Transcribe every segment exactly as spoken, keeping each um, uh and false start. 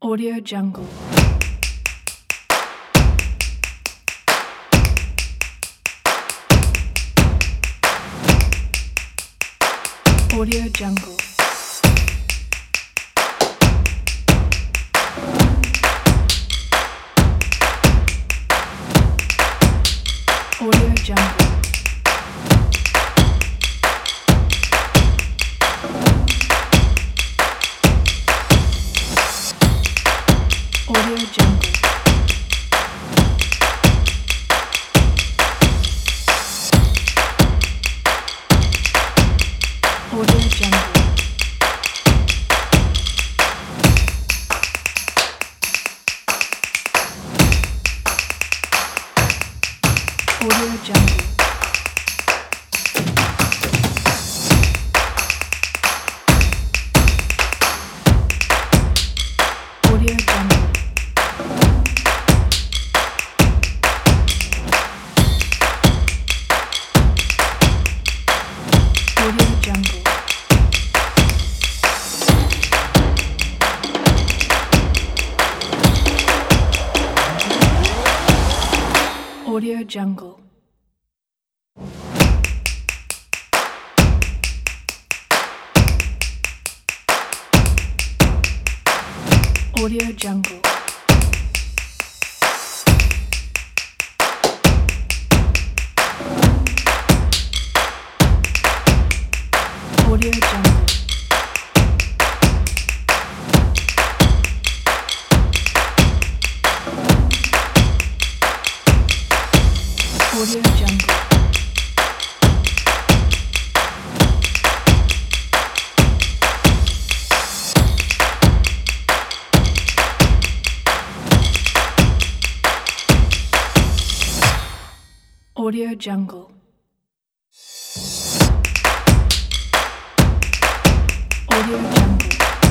Audio Jungle. Audio Jungle. Audio Jungle. Audio Jungle. Audio Jungle. Audio Jungle. Audio Jungle. Audio Jungle. Audio Jungle. Audio Jungle. Audio Jungle. Audio Jungle. Audio Jungle. Audio Jungle.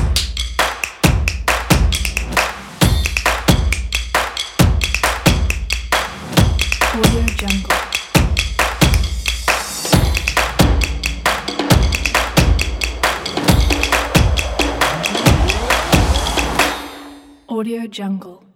Audio Jungle. Audio Jungle.